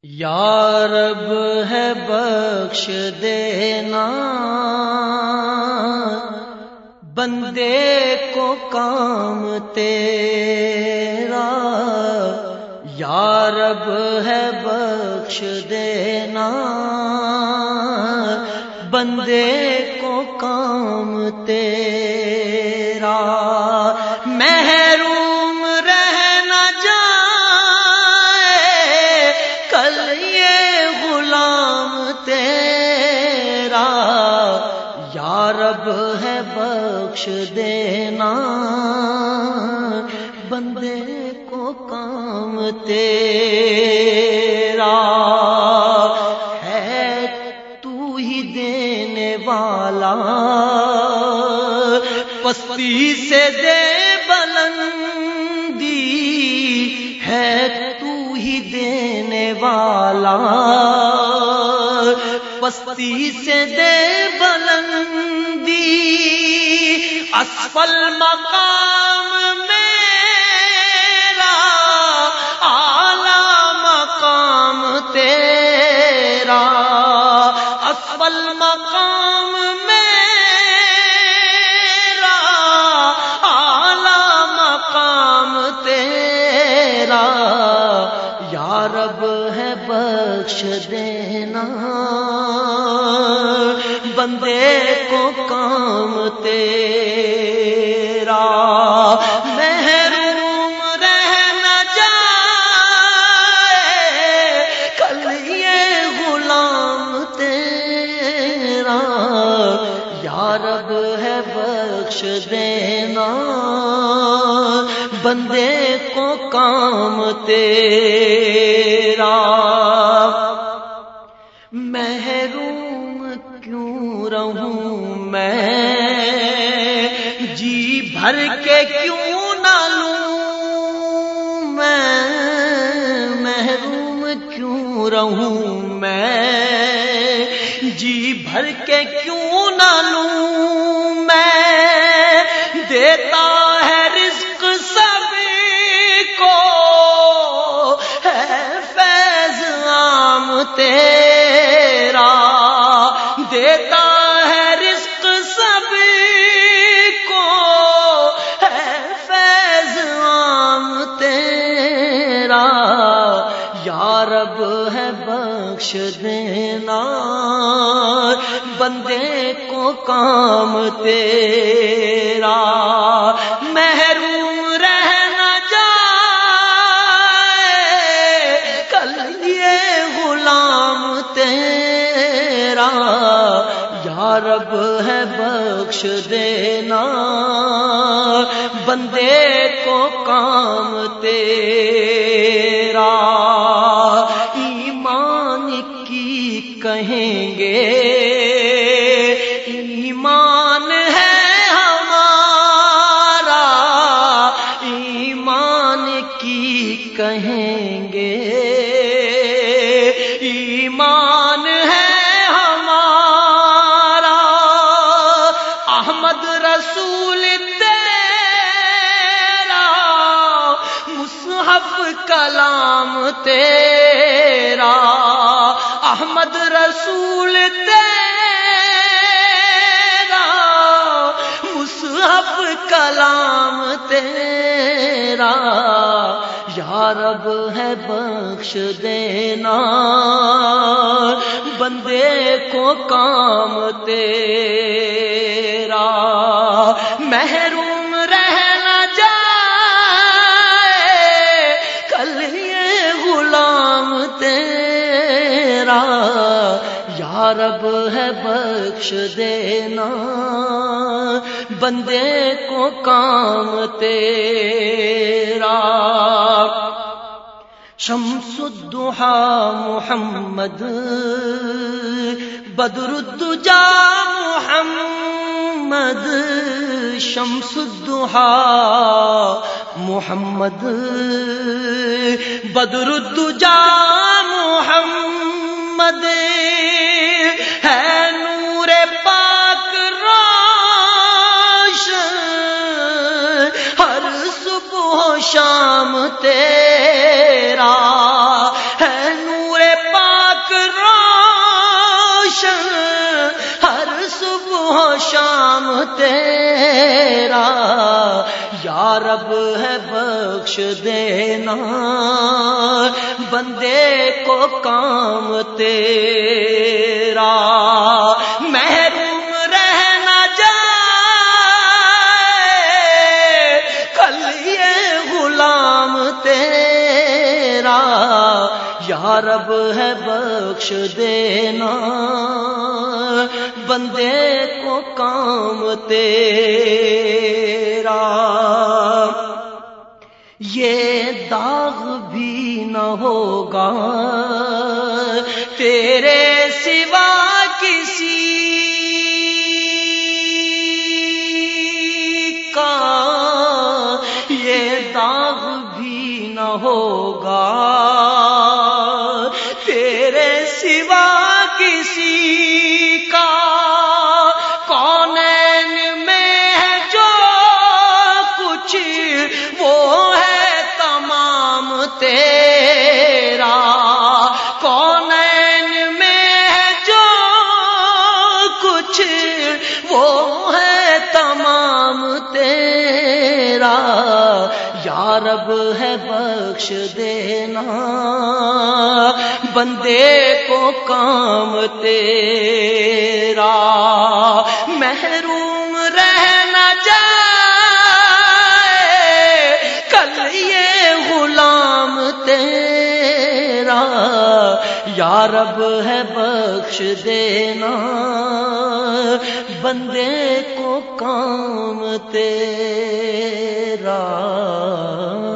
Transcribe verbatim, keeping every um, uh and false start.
یا رب ہے بخش دینا بندے کو کام تیرا، یا رب ہے بخش دینا بندے کو کام تیرا، محروم رہ نہ جائے کل یہ غلام تیرا، یا رب ہے بخش دینا بندے کو کام تیرا، ہے تو ہی دینے والا پستی سے دے بلندی، ہے تو ہی دینے والا پستی سے دے بلندی، اسفل مقام میرا اعلی مقام تیرا، اسفل مقام میرا اعلی مقام تیرا، یا رب ہے بخش دینا بندے کو کام تیرا، محروم رہ نہ جائے کل یہ غلام تیرا، یا رب ہے بخش دینا بندے کو کام تیرا، محروم کیوں رہوں میں جی بھر کے کیوں نہ لوں میں، محروم کیوں رہوں میں جی بھر کے کیوں نہ لوں میں، دیتا ہے رزق سبھی کو ہے فیض عام تیرا، دیتا ہے رزق سبھی کو ہے فیض عام تیرا، یا رب ہے بخش دینا بندے کو کام تیرا، محروم رہ نہ جائے کل یہ غلام تیرا، یا رب ہے بخش دینا بندے کو کام تیرا، ایمان کی کہیں گے ایمان ہے ہمارا، ایمان کی کہیں گے ایمان ہے ہمارا، احمد رسول تیرا مصحف کلام تیرا، احمد رسول تیرا مصحف کلام تیرا، یا رب ہے بخش دینا بندے کو کام تیرا، محروم رہ نہ جائے کل یہ غلام تیرا، یا رب ہے بخش دینا بندے کو کام تیرا، شمس الضحیٰ محمد بدر الدجا محمد، شمس الضحیٰ محمد بدر الدجا محمد، ہے نور پاک روشن ہر صبح و شام تیرا، ہے نور تیرا، یا رب ہے بخش دینا بندے کو کام تیرا، محروم رہ نہ جائے کل یہ غلام تیرا، یا رب ہے بخش دینا بندے کو کام تیرا، یہ داغ بھی نہ ہوگا تیرے سوا کسی کا، یہ داغ بھی نہ ہوگا تیرے سوا کسی کا، کونین میں ہے جو کچھ وہ ہے تمام تیرا، کونین میں ہے جو کچھ وہ ہے تمام تیرا، یا رب ہے بخش دینا بندے کو کام تیرا، محروم رہ نہ جائے کل یہ غلام تیرا، یا رب ہے بخش دینا بندے کو کام تیرا۔